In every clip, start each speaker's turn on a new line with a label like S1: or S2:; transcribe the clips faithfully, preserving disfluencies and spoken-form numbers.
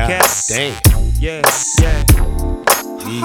S1: God damn.
S2: Yeah, yeah.
S1: Yeah.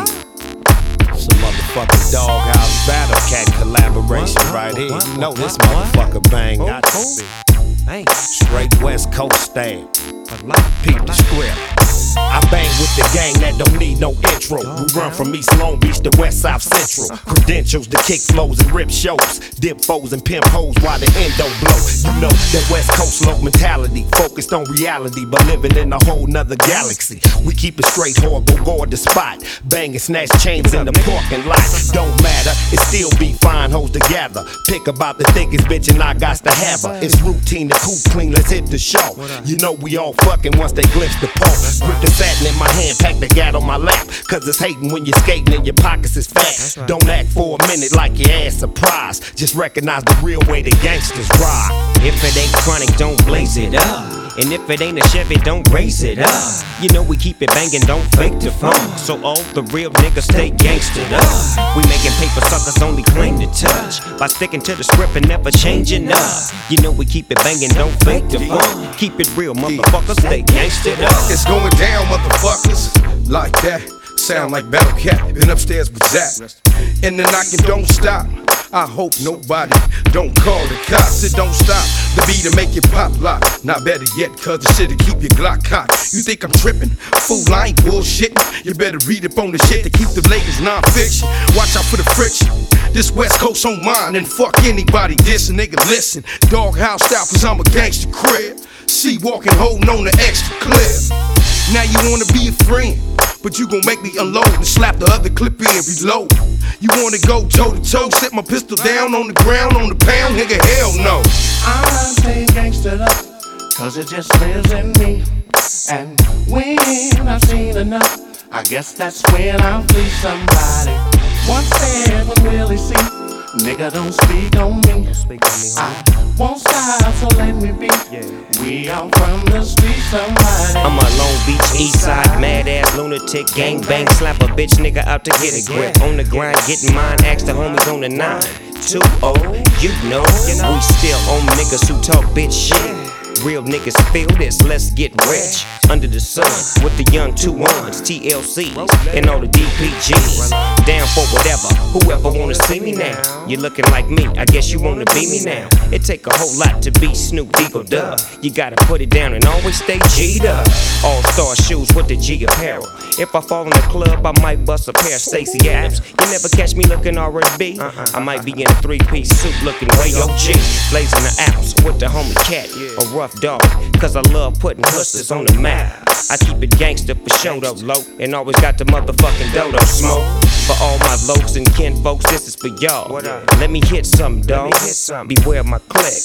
S1: Some motherfucking Doghouse Battle Cat collaboration
S2: What, what,
S1: right here.
S2: what,
S1: You know
S2: what,
S1: this
S2: what,
S1: motherfucker bang.
S2: Oh,
S1: Got to
S2: oh.
S1: be
S2: Hey,
S1: straight West Coast style.
S2: I like,
S1: Peep
S2: I
S1: the
S2: like.
S1: script. I bang with the gang that don't need no intro. We run from East Long Beach to West South Central. Credentials to kick flows and rip shows. Dip foes and pimp hoes while the endo blow. You know that West Coast low mentality. Focused on reality, but living in a whole nother galaxy. We keep it straight, horrible, guard the spot. Bang and snatch chains in the parking lot. Don't matter, it still be fine hoes together. Pick about the thickest bitch and I got to have her. It's routine to cool clean, let's hit the show. You know we all fucking once they glimpse the pole. Grip the satin in my hand, pack the gat on my lap. Cause it's hating when you're skating and your pockets is fat.
S2: Right.
S1: Don't act for a minute like your ass surprised. Just recognize the real way the gangsters ride.
S2: If it ain't chronic, don't blaze it up. And if it ain't a Chevy, don't raise it up. You know we keep it banging, don't fake the phone. So all the real niggas stay gangstered up. We making paper suckers only claim to touch. By sticking to the script and never changing up. You know we keep it banging, don't fake the phone. Keep it real, motherfuckers, stay gangstered up.
S3: It's going down, motherfuckers. Like that. Sound like Battle Cat. Been upstairs with Zach. And the knocking don't stop. I hope nobody don't call the cops. It don't stop. The beat to make it pop lock. Not better yet, cause the shit'll keep your Glock cocked. You think I'm tripping? Fool, I ain't bullshitting. You better read up on the shit to keep the latest non-fiction. Watch out for the friction. This West Coast on mine, and fuck anybody dissing. Nigga, listen. Doghouse style, cause I'm a gangster crib. See walking, holding on the extra clip. Now you wanna be a friend, but you gon' make me unload and slap the other clip in, reload. You wanna go toe to toe, set my pistol down on the ground, on the pound, nigga, hell no.
S4: I'm staying gangstered up, cause it just lives in me. And when I've seen enough, I guess that's when I'll free somebody. Once said when Willie see, nigga don't speak on me.
S2: Don't speak on me,
S4: I
S2: homie.
S4: won't stop, so let me be.
S2: Yeah.
S4: We all from the street, somebody.
S2: I'm a Long Beach East Side mad ass lunatic, gang bang, slap a bitch nigga out to get a grip. On the grind, getting mine, ask the homies on the nine. two oh, you know, we still on niggas who talk bitch shit. Real niggas feel this, let's get rich. Under the sun, with the young two ones, T L Cs, and all the D P Gs. Down for whatever, whoever wanna see me now. You looking like me, I guess you wanna be me now. It take a whole lot to be Snoop Eagle Dub. You gotta put it down and always stay G'd up. All-star shoes with the G apparel. If I fall in the club, I might bust a pair of Stacey Adams. You never catch me looking R and B. I might be in a three-piece suit looking way O G. Blazing the ounce with the homie Cat, a rough dog, cause I love putting hustlers on the map. I keep it gangster for show though, low, and always got the motherfucking dodo smoke. For all my lokes and kin folks, this is for y'all. Let me hit something, dawg. Beware my click.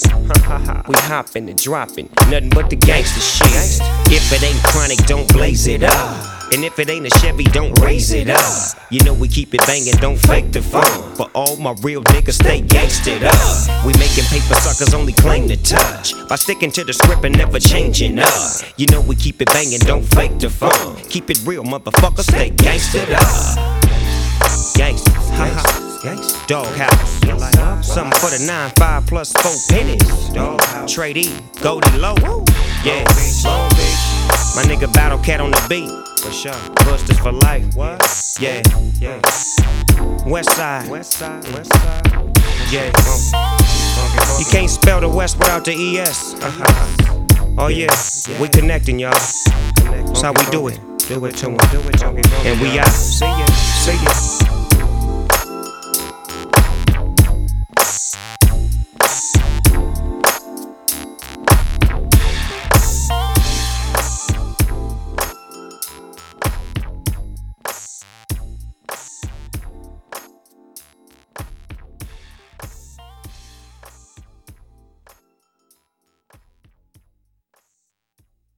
S2: We hopping and dropping, nothing but the gangster shit. If it ain't chronic, don't blaze it up. And if it ain't a Chevy, don't raise it up. You know we keep it banging, don't fake the phone. For all my real niggas, stay gangstered up. We making paper suckers only claim to touch. By sticking to the script and never changing up. You know we keep it banging, don't fake the phone. Keep it real, motherfucker, stay gangstered up. Gangsters, gangsters, gangsters. Doghouse, something for the nine five plus four pennies. Doghouse, Trade E, Goldie Low. Yeah, Long Beach. My nigga Battle Cat on the beat. For sure. Busters for life. What? Yeah. Yeah. West side. West side. West side. Yeah. You can't spell the West without the E S. Oh yeah. We connecting, y'all. That's how we do it. Do it to 'em. And we out. See ya. See ya.